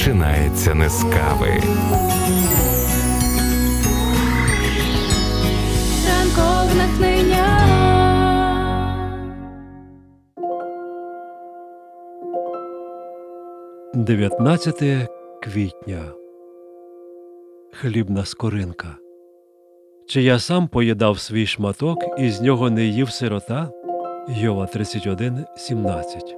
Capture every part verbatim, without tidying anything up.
починається не з кави. Ранкове натхнення. дев'ятнадцяте квітня. Хлібна скоринка. Чи я сам поїдав свій шматок, і з нього не їв сирота? Йова тридцять один сімнадцять.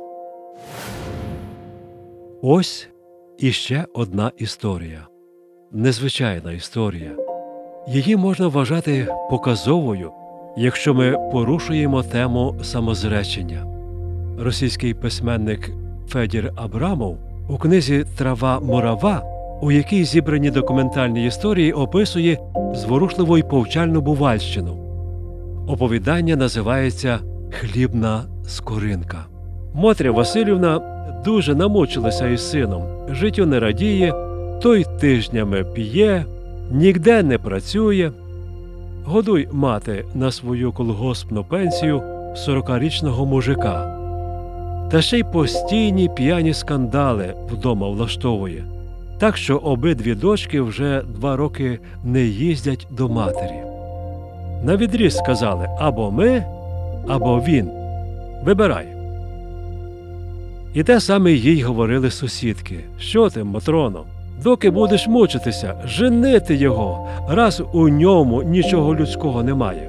Ось іще одна історія. Незвичайна історія. Її можна вважати показовою, якщо ми порушуємо тему самозречення. Російський письменник Федір Абрамов у книзі «Трава мурава», у якій зібрані документальні історії, описує зворушливу й повчальну Бувальщину. Оповідання називається «Хлібна скоринка». Мотря Василівна дуже намучилася із сином, життю не радіє, той тижнями п'є, нігде не працює. Годуй, мати, на свою колгоспну пенсію сорокарічного мужика. Та ще й постійні п'яні скандали вдома влаштовує, так що обидві дочки вже два роки не їздять до матері. Навідріз сказали: або ми, або він. Вибирай. І те саме їй говорили сусідки: що ти, Матроно, доки будеш мучитися, женити його, раз у ньому нічого людського немає.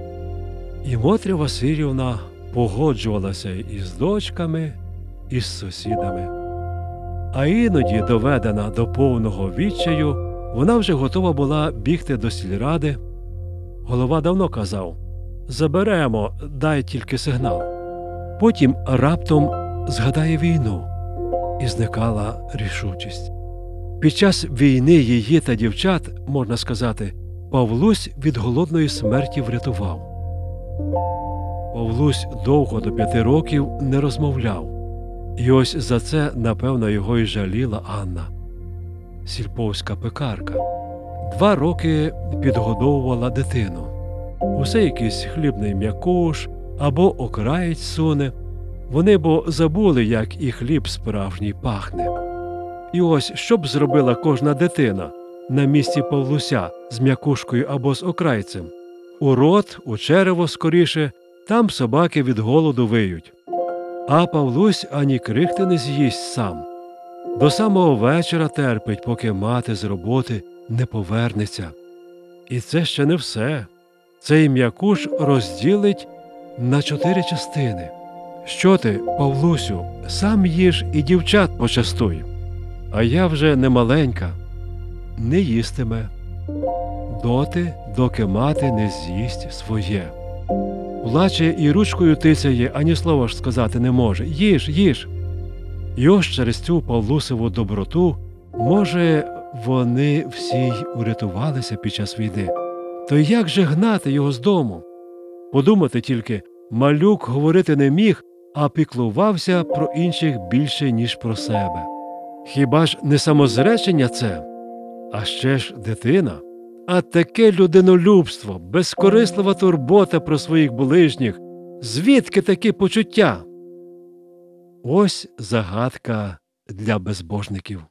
І Мотря Василівна погоджувалася із дочками, і з сусідами. А іноді, доведена до повного відчаю, вона вже готова була бігти до сільради. Голова давно казав: заберемо, дай тільки сигнал. Потім раптом згадає війну, і зникала рішучість. Під час війни її та дівчат, можна сказати, Павлусь від голодної смерті врятував. Павлусь довго, до п'яти років, не розмовляв. І ось за це, напевно, його й жаліла Анна, сільповська пекарка. Два роки підгодовувала дитину. Усе якийсь хлібний м'якуш або окраєць суне. Вони бо забули, як і хліб справжній пахне. І ось що б зробила кожна дитина на місці Павлуся з м'якушкою або з окрайцем? У рот, у черево скоріше, там собаки від голоду виють. А Павлусь ані крихти не з'їсть сам. До самого вечора терпить, поки мати з роботи не повернеться. І це ще не все. Цей м'якуш розділить на чотири частини. Що ти, Павлусю, сам їж і дівчат почастуй. А я вже не маленька. Не їстиме. Доти, доки мати не з'їсть своє. Плаче і ручкою тицяє, ані слова ж сказати не може. Їж, їж. І ось через цю Павлусеву доброту, може, вони всі й урятувалися під час війни. То як же гнати його з дому? Подумати тільки, малюк говорити не міг, а піклувався про інших більше, ніж про себе. Хіба ж не самозречення це? А ще ж дитина. А таке людинолюбство, безкорислива турбота про своїх ближніх. Звідки такі почуття? Ось загадка для безбожників.